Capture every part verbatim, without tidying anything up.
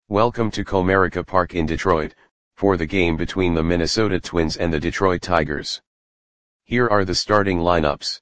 Welcome to Comerica Park in Detroit, for the game between the Minnesota Twins and the Detroit Tigers. Here are the starting lineups.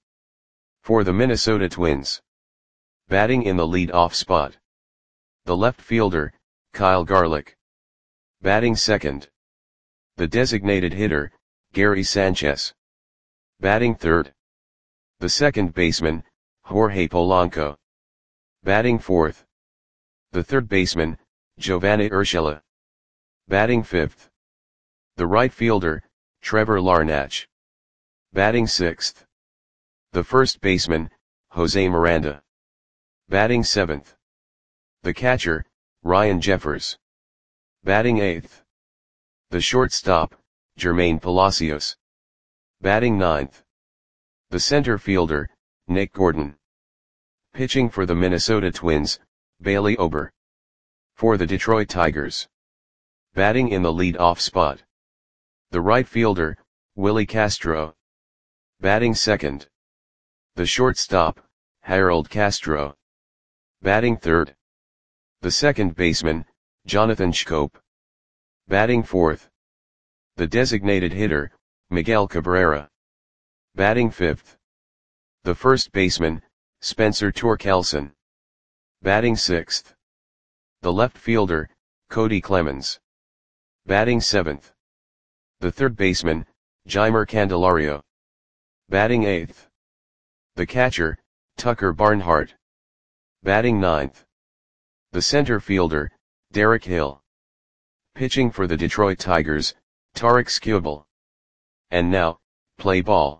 For the Minnesota Twins. Batting in the lead-off spot. The left fielder, Kyle Garlick. Batting second. The designated hitter, Gary Sanchez. Batting third. The second baseman, Jorge Polanco. Batting fourth. The third baseman, Giovanni Urshela. Batting fifth. The right fielder, Trevor Larnach. Batting sixth. The first baseman, Jose Miranda. Batting seventh. The catcher, Ryan Jeffers. Batting eighth. The shortstop, Jermaine Palacios. Batting ninth. The center fielder, Nick Gordon. Pitching for the Minnesota Twins, Bailey Ober. For the Detroit Tigers. Batting in the lead-off spot. The right fielder, Willie Castro. Batting second. The shortstop, Harold Castro. Batting third. The second baseman, Jonathan Schoop. Batting fourth. The designated hitter, Miguel Cabrera. Batting fifth. The first baseman, Spencer Torkelson. Batting sixth. The left fielder, Cody Clemens. Batting seventh. The third baseman, Jeimer Candelario. Batting eighth. The catcher, Tucker Barnhart. Batting ninth. The center fielder, Derek Hill. Pitching for the Detroit Tigers, Tarik Skubal. And now, play ball.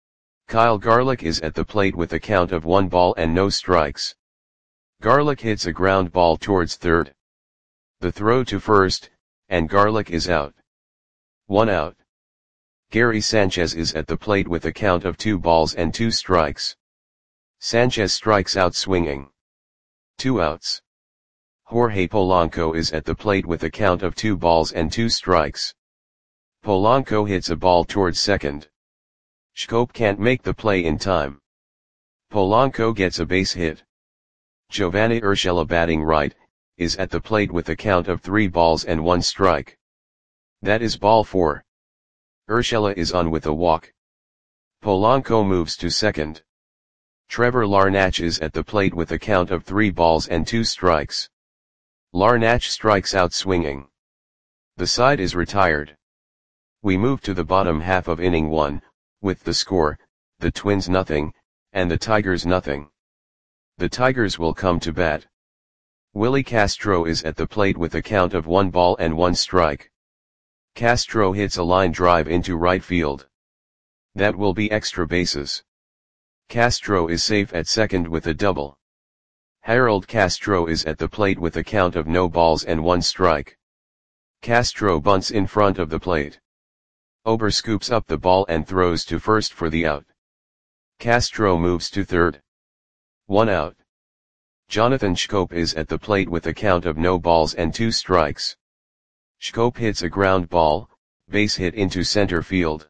Kyle Garlick is at the plate with a count of one ball and no strikes. Garlick hits a ground ball towards third. The throw to first, and Garlick is out. One out. Gary Sanchez is at the plate with a count of two balls and two strikes. Sanchez strikes out swinging. Two outs. Jorge Polanco is at the plate with a count of two balls and two strikes. Polanco hits a ball towards second. Schoop can't make the play in time. Polanco gets a base hit. Giovanni Urshela, batting right, is at the plate with a count of three balls and one strike. That is ball four. Urshela is on with a walk. Polanco moves to second. Trevor Larnach is at the plate with a count of three balls and two strikes. Larnach strikes out swinging. The side is retired. We move to the bottom half of inning one, with the score, the Twins nothing, and the Tigers nothing. The Tigers will come to bat. Willie Castro is at the plate with a count of one ball and one strike. Castro hits a line drive into right field. That will be extra bases. Castro is safe at second with a double. Harold Castro is at the plate with a count of no balls and one strike. Castro bunts in front of the plate. Ober scoops up the ball and throws to first for the out. Castro moves to third. One out. Jonathan Schoop is at the plate with a count of no balls and two strikes. Schoop hits a ground ball, base hit into center field.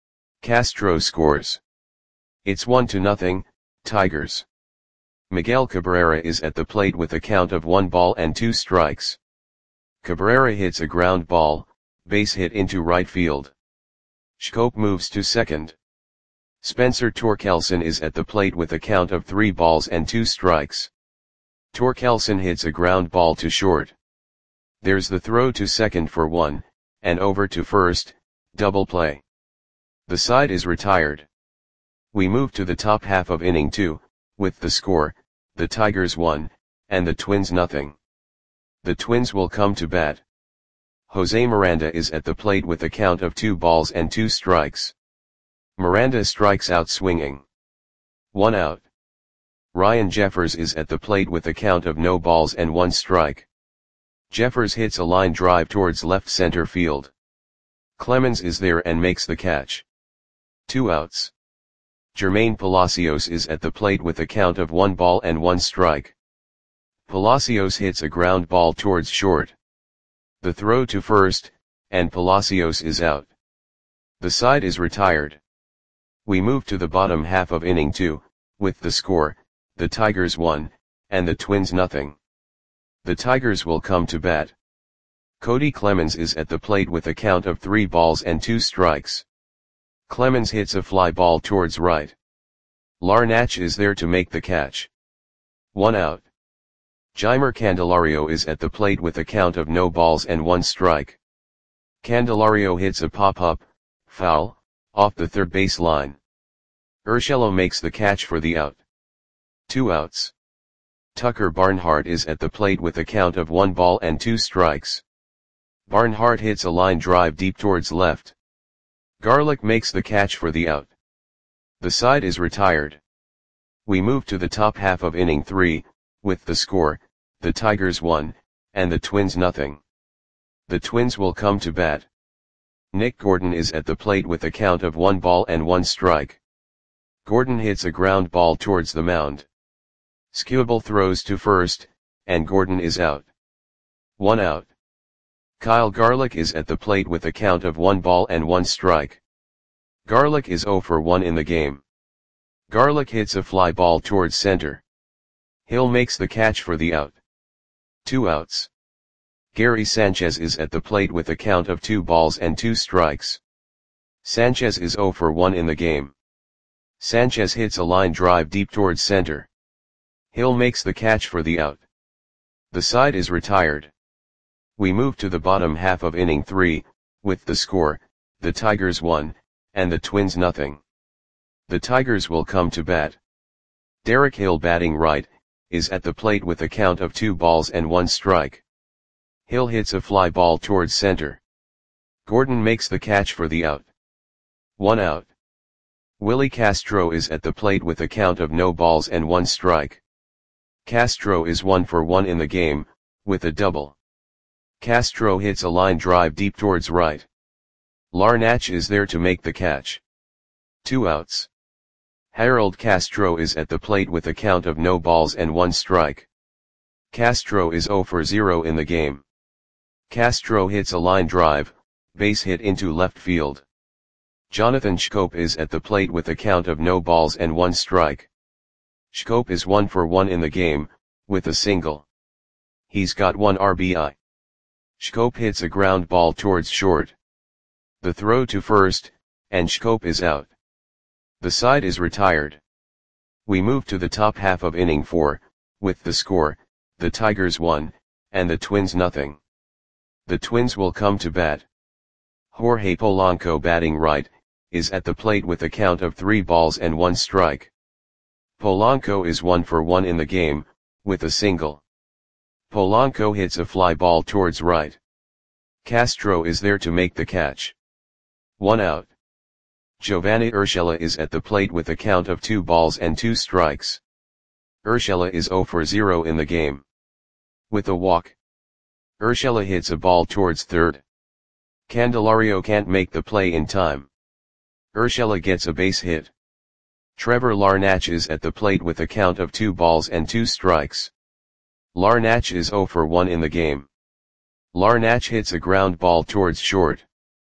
Castro scores. It's one to nothing, Tigers. Miguel Cabrera is at the plate with a count of one ball and two strikes. Cabrera hits a ground ball, base hit into right field. Schoop moves to second. Spencer Torkelson is at the plate with a count of three balls and two strikes. Torkelson hits a ground ball to short. There's the throw to second for one, and over to first, double play. The side is retired. We move to the top half of inning two, with the score, the Tigers one, and the Twins nothing. The Twins will come to bat. Jose Miranda is at the plate with a count of two balls and two strikes. Miranda strikes out swinging. One out. Ryan Jeffers is at the plate with a count of no balls and one strike. Jeffers hits a line drive towards left center field. Clemens is there and makes the catch. Two outs. Jermaine Palacios is at the plate with a count of one ball and one strike. Palacios hits a ground ball towards short. The throw to first, and Palacios is out. The side is retired. We move to the bottom half of inning two, with the score, the Tigers one, and the Twins nothing. The Tigers will come to bat. Cody Clemens is at the plate with a count of three balls and two strikes. Clemens hits a fly ball towards right. Larnach is there to make the catch. One out. Jeimer Candelario is at the plate with a count of no balls and one strike. Candelario hits a pop-up, foul, off the third base line. Urshela makes the catch for the out. Two outs. Tucker Barnhart is at the plate with a count of one ball and two strikes. Barnhart hits a line drive deep towards left. Garlick makes the catch for the out. The side is retired. We move to the top half of inning three, with the score, the Tigers one, and the Twins nothing. The Twins will come to bat. Nick Gordon is at the plate with a count of one ball and one strike. Gordon hits a ground ball towards the mound. Skubal throws to first, and Gordon is out. One out. Kyle Garlick is at the plate with a count of one ball and one strike. Garlick is zero for one in the game. Garlick hits a fly ball towards center. Hill makes the catch for the out. Two outs. Gary Sanchez is at the plate with a count of two balls and two strikes. Sanchez is zero for one in the game. Sanchez hits a line drive deep towards center. Hill makes the catch for the out. The side is retired. We move to the bottom half of inning three, with the score, the Tigers one, and the Twins nothing. The Tigers will come to bat. Derek Hill batting right, is at the plate with a count of two balls and one strike. Hill hits a fly ball towards center. Gordon makes the catch for the out. One out. Willie Castro is at the plate with a count of no balls and one strike. Castro is one for one in the game, with a double. Castro hits a line drive deep towards right. Larnach is there to make the catch. Two outs. Harold Castro is at the plate with a count of no balls and one strike. Castro is zero for zero in the game. Castro hits a line drive, base hit into left field. Jonathan Schoop is at the plate with a count of no balls and one strike. Schoop is one for one in the game, with a single. He's got one R B I. Schoop hits a ground ball towards short. The throw to first, and Schoop is out. The side is retired. We move to the top half of inning four, with the score, the Tigers one, and the Twins nothing. The Twins will come to bat. Jorge Polanco batting right, is at the plate with a count of three balls and one strike. Polanco is one for one in the game, with a single. Polanco hits a fly ball towards right. Castro is there to make the catch. One out. Giovanni Urshela is at the plate with a count of two balls and two strikes. Urshela is zero for zero in the game. With a walk. Urshela hits a ball towards third. Candelario can't make the play in time. Urshela gets a base hit. Trevor Larnach is at the plate with a count of two balls and two strikes. Larnach is zero for one in the game. Larnach hits a ground ball towards short.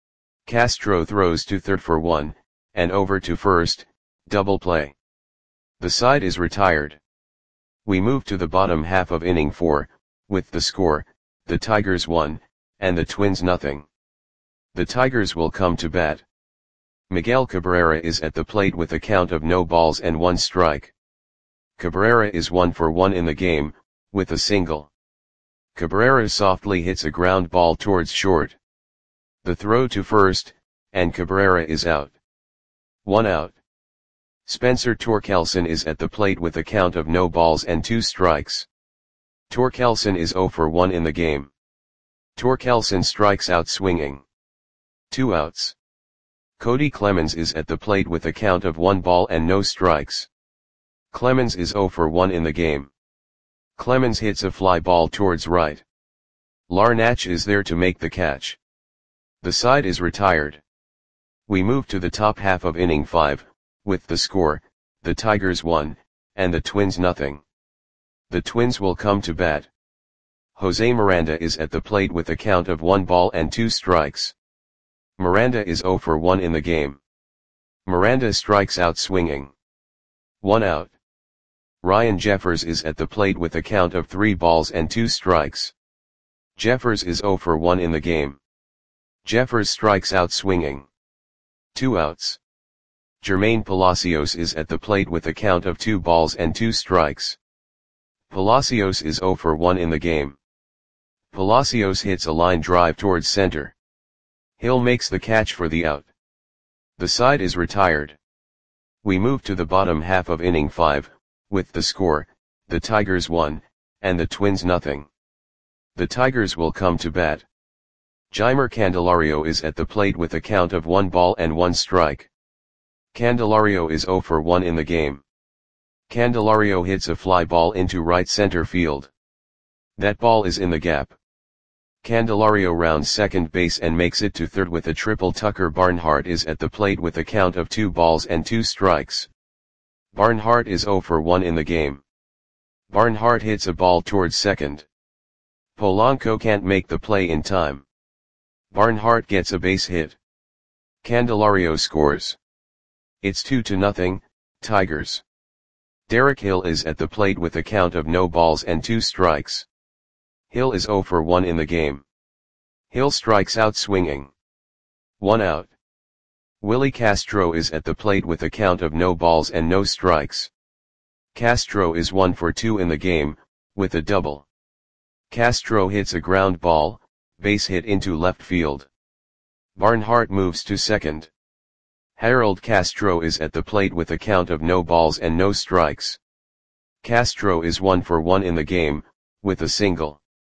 Castro throws to third for one, and over to first, double play. The side is retired. We move to the bottom half of inning four, with the score, the Tigers one, and the Twins nothing. The Tigers will come to bat. Miguel Cabrera is at the plate with a count of no balls and one strike. Cabrera is one for one in the game, with a single. Cabrera softly hits a ground ball towards short. The throw to first, and Cabrera is out. One out. Spencer Torkelson is at the plate with a count of no balls and two strikes. Torkelson is zero for one in the game. Torkelson strikes out swinging. Two outs. Cody Clemens is at the plate with a count of one ball and no strikes. Clemens is zero for one in the game. Clemens hits a fly ball towards right. Larnach is there to make the catch. The side is retired. We move to the top half of inning five, with the score, the Tigers one, and the Twins nothing. The Twins will come to bat. Jose Miranda is at the plate with a count of one ball and two strikes. Miranda is zero for one in the game. Miranda strikes out swinging. One out. Ryan Jeffers is at the plate with a count of three balls and two strikes. Jeffers is zero for one in the game. Jeffers strikes out swinging. Two outs. Jermaine Palacios is at the plate with a count of two balls and two strikes. Palacios is zero for one in the game. Palacios hits a line drive towards center. Hill makes the catch for the out. The side is retired. We move to the bottom half of inning five, with the score, the Tigers one, and the Twins nothing. The Tigers will come to bat. Jeimer Candelario is at the plate with a count of one ball and one strike. Candelario is zero for one in the game. Candelario hits a fly ball into right center field. That ball is in the gap. Candelario rounds second base and makes it to third with a triple. Tucker Barnhart is at the plate with a count of two balls and two strikes. Barnhart is zero for one in the game. Barnhart hits a ball towards second. Polanco can't make the play in time. Barnhart gets a base hit. Candelario scores. It's two to nothing, Tigers. Derek Hill is at the plate with a count of no balls and two strikes. Hill is zero for one in the game. Hill strikes out swinging. One out. Willie Castro is at the plate with a count of no balls and no strikes. Castro is one for two in the game, with a double. Castro hits a ground ball, base hit into left field. Barnhart moves to second. Harold Castro is at the plate with a count of no balls and no strikes. Castro is one for one in the game, with a single.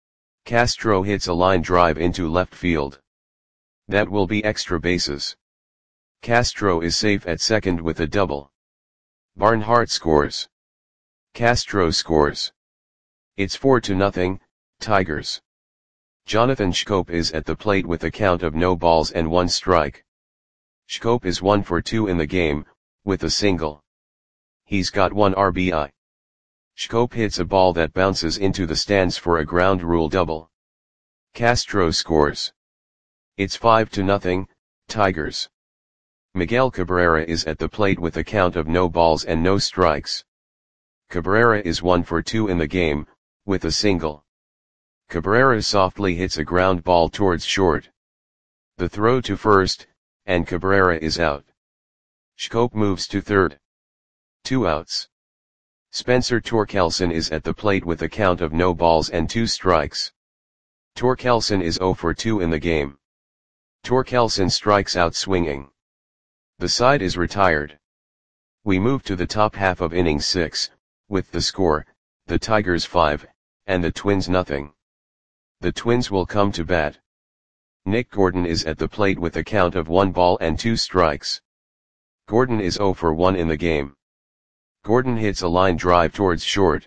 Castro hits a line drive into left field. That will be extra bases. Castro is safe at second with a double. Barnhart scores. Castro scores. It's four to nothing, Tigers. Jonathan Schoop is at the plate with a count of no balls and one strike. Schoop is one for two in the game, with a single. He's got one R B I. Schoop hits a ball that bounces into the stands for a ground rule double. Castro scores. It's five to nothing, Tigers. Miguel Cabrera is at the plate with a count of no balls and no strikes. Cabrera is one for two in the game, with a single. Cabrera softly hits a ground ball towards short. The throw to first, and Cabrera is out. Schoop moves to third. Two outs. Spencer Torkelson is at the plate with a count of no balls and two strikes. Torkelson is zero for two in the game. Torkelson strikes out swinging. The side is retired. We move to the top half of inning six, with the score, the Tigers five, and the Twins nothing. The Twins will come to bat. Nick Gordon is at the plate with a count of one ball and two strikes. Gordon is zero for one in the game. Gordon hits a line drive towards short.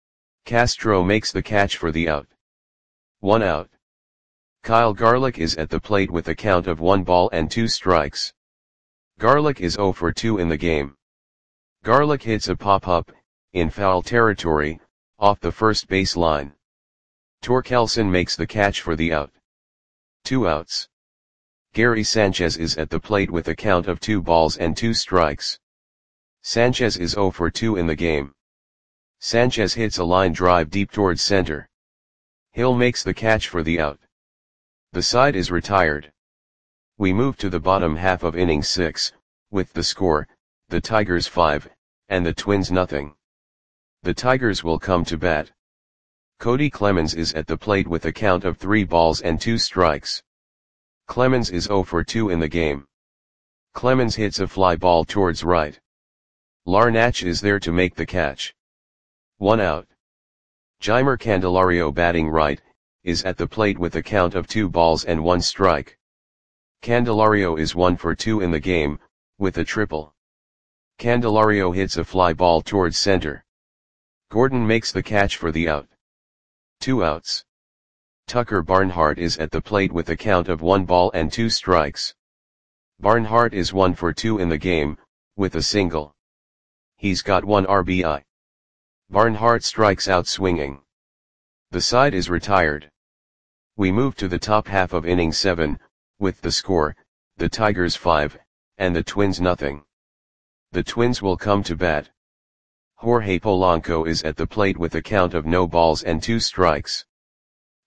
Castro makes the catch for the out. One out. Kyle Garlick is at the plate with a count of one ball and two strikes. Garlick is zero for two in the game. Garlick hits a pop-up, in foul territory, off the first base line. Torkelson makes the catch for the out. Two outs. Gary Sanchez is at the plate with a count of two balls and two strikes. Sanchez is zero for two in the game. Sanchez hits a line drive deep towards center. Hill makes the catch for the out. The side is retired. We move to the bottom half of inning six, with the score, the Tigers five, and the Twins nothing. The Tigers will come to bat. Cody Clemens is at the plate with a count of three balls and two strikes. Clemens is zero for two in the game. Clemens hits a fly ball towards right. Larnach is there to make the catch. One out. Jeimer Candelario, batting right, is at the plate with a count of two balls and one strike. Candelario is one for two in the game, with a triple. Candelario hits a fly ball towards center. Gordon makes the catch for the out. Two outs. Tucker Barnhart is at the plate with a count of one ball and two strikes. Barnhart is one for two in the game, with a single. He's got one R B I. Barnhart strikes out swinging. The side is retired. We move to the top half of inning seven, with the score, the Tigers five, and the Twins nothing. The Twins will come to bat. Jorge Polanco is at the plate with a count of no balls and two strikes.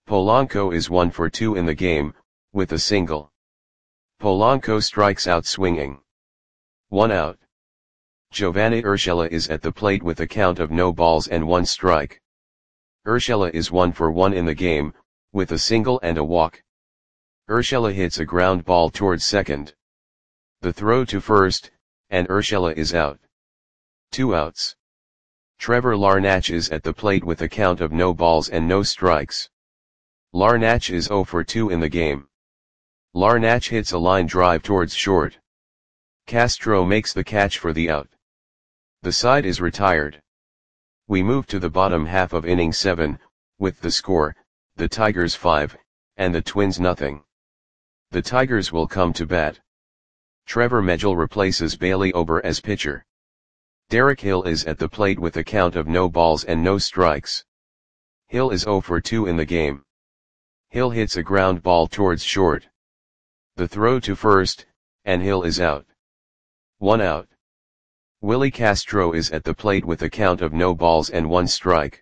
Polanco is one for two in the game, with a single. Polanco strikes out swinging. One out. Giovanni Urshela is at the plate with a count of no balls and one strike. Urshela is one for one in the game, with a single and a walk. Urshela hits a ground ball towards second. The throw to first, and Urshela is out. Two outs. Trevor Larnach is at the plate with a count of no balls and no strikes. Larnach is zero for two in the game. Larnach hits a line drive towards short. Castro makes the catch for the out. The side is retired. We move to the bottom half of inning seven, with the score, the Tigers five, and the Twins nothing. The Tigers will come to bat. Trevor Megill replaces Bailey Ober as pitcher. Derek Hill is at the plate with a count of no balls and no strikes. Hill is zero for two in the game. Hill hits a ground ball towards short. The throw to first, and Hill is out. One out. Willie Castro is at the plate with a count of no balls and one strike.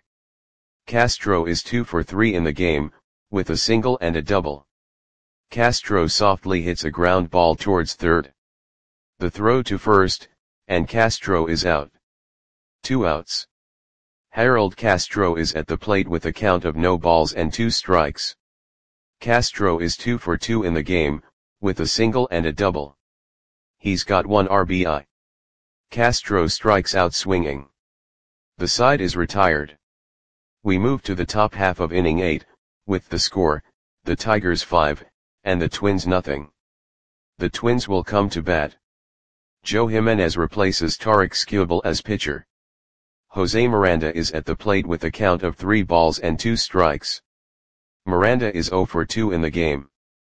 Castro is two for three in the game, with a single and a double. Castro softly hits a ground ball towards third. The throw to first, and Castro is out. Two outs. Harold Castro is at the plate with a count of no balls and two strikes. Castro is two for two in the game, with a single and a double. He's got one R B I. Castro strikes out swinging. The side is retired. We move to the top half of inning eight, with the score, the Tigers five, and the Twins nothing. The Twins will come to bat. Joe Jimenez replaces Tarik Skubal as pitcher. Jose Miranda is at the plate with a count of three balls and two strikes. Miranda is zero for two in the game.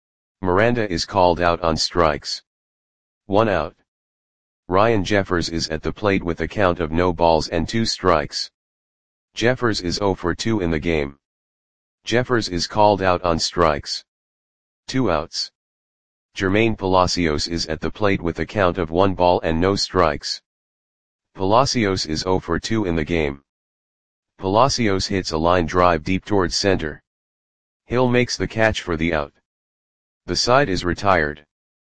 Miranda is called out on strikes. One out. Ryan Jeffers is at the plate with a count of no balls and two strikes. Jeffers is zero for two in the game. Jeffers is called out on strikes. Two outs. Jermaine Palacios is at the plate with a count of one ball and no strikes. Palacios is zero for two in the game. Palacios hits a line drive deep towards center. Hill makes the catch for the out. The side is retired.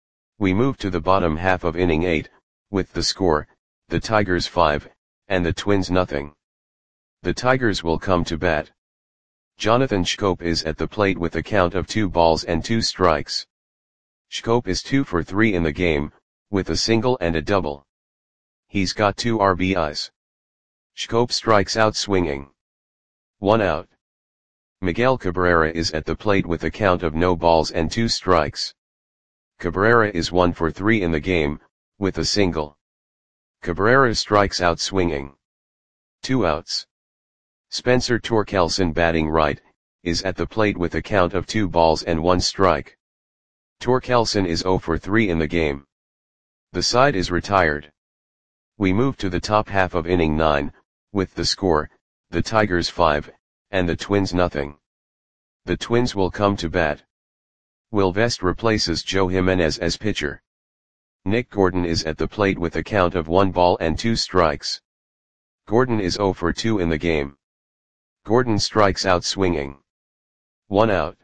We move to the bottom half of inning eight, with the score, the Tigers five, and the Twins nothing. The Tigers will come to bat. Jonathan Schoop is at the plate with a count of two balls and two strikes. Schoop is two for three in the game, with a single and a double. He's got two R B Is. Schoop strikes out swinging. One out. Miguel Cabrera is at the plate with a count of no balls and two strikes. Cabrera is one for three in the game, with a single. Cabrera strikes out swinging. Two outs. Spencer Torkelson, batting right, is at the plate with a count of two balls and one strike. Torkelson is zero for three in the game. The side is retired. We move to the top half of inning nine, with the score, the Tigers five, and the Twins nothing. The Twins will come to bat. Will Vest replaces Joe Jimenez as pitcher. Nick Gordon is at the plate with a count of one ball and two strikes. Gordon is zero for two in the game. Gordon strikes out swinging. One out.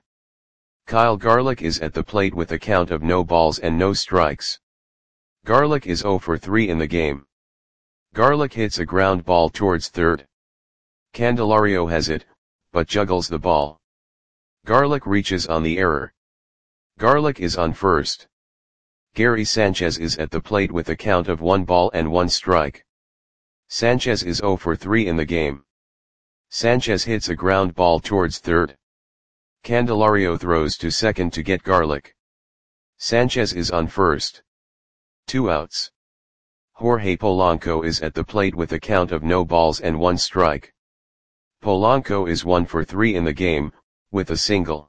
Kyle Garlick is at the plate with a count of no balls and no strikes. Garlick is zero for three in the game. Garlick hits a ground ball towards third. Candelario has it, but juggles the ball. Garlick reaches on the error. Garlick is on first. Gary Sanchez is at the plate with a count of one ball and one strike. Sanchez is zero for three in the game. Sanchez hits a ground ball towards third. Candelario throws to second to get Garlick. Sanchez is on first. Two outs. Jorge Polanco is at the plate with a count of no balls and one strike. Polanco is one for three in the game, with a single.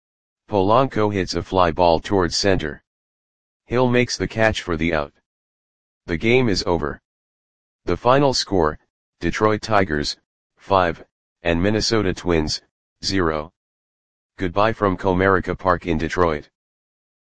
Polanco hits a fly ball towards center. Hill makes the catch for the out. The game is over. The final score, Detroit Tigers, five, and Minnesota Twins, zero. Goodbye from Comerica Park in Detroit.